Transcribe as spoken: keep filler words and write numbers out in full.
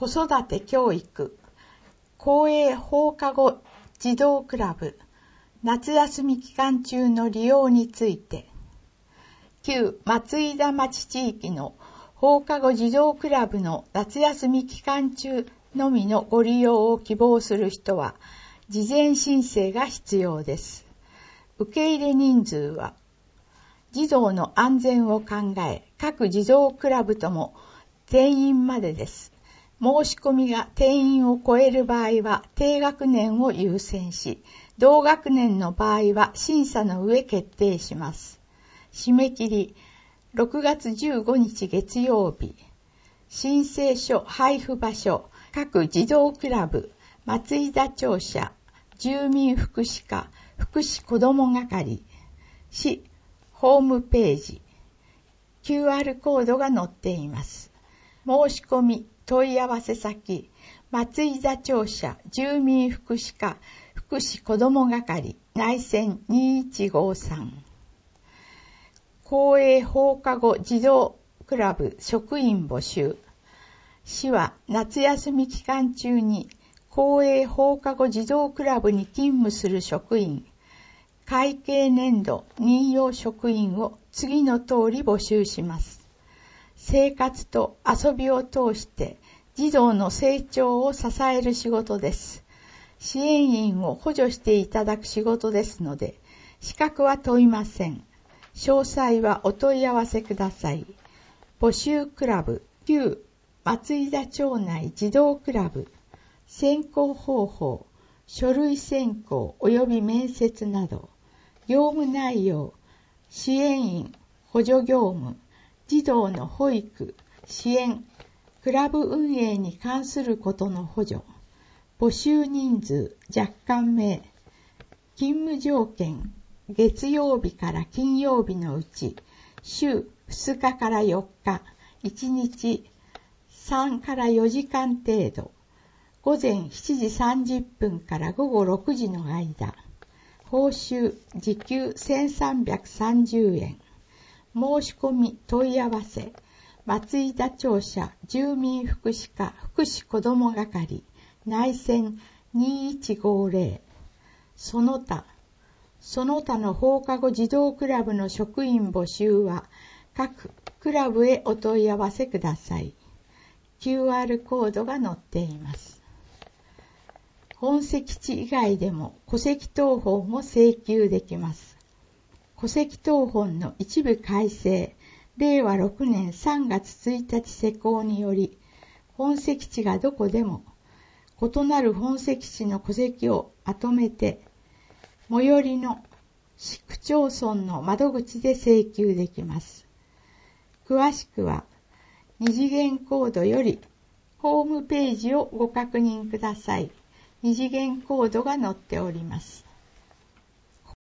子育て教育、公営放課後児童クラブ、夏休み期間中の利用について、旧松井田町地域の放課後児童クラブの夏休み期間中のみのご利用を希望する人は、事前申請が必要です。受け入れ人数は、児童の安全を考え、各児童クラブとも定員までです。申し込みが定員を超える場合は低学年を優先し、同学年の場合は審査の上決定します。締め切りろくがつじゅうごにち月曜日。申請書配布場所、各児童クラブ、松井田庁舎、住民福祉課、福祉子ども係、市ホームページ、キューアール コードが載っています。申し込み、問い合わせ先、松井田庁舎、住民福祉課、福祉子ども係、内線にいちごさん。公営放課後児童クラブ職員募集。市は夏休み期間中に公営放課後児童クラブに勤務する職員、会計年度任用職員を次の通り募集します。生活と遊びを通して児童の成長を支える仕事です。支援員を補助していただく仕事ですので、資格は問いません。詳細はお問い合わせください。募集クラブ、旧松井田町内児童クラブ、選考方法、書類選考及び面接など、業務内容、支援員、補助業務、児童の保育、支援、クラブ運営に関することの補助、募集人数、若干名、勤務条件、月曜日から金曜日のうち、週ふつかからよっか、いちにちさんからよじかん程度、午前しちじさんじゅっぷんから午後ろくじの間、報酬時給せんさんびゃくさんじゅうえん、申し込み問い合わせ、松井田庁舎住民福祉課福祉子ども係、内線にいちごぜろ、その他、その他の放課後児童クラブの職員募集は各クラブへお問い合わせください。キューアール コードが載っています。本籍地以外でも戸籍謄本を請求できます。戸籍謄本の一部改正、れいわろくねんさんがつついたち施行により、本籍地がどこでも異なる本籍地の戸籍をまとめて、最寄りの市区町村の窓口で請求できます。詳しくは、二次元コードよりホームページをご確認ください。二次元コードが載っております。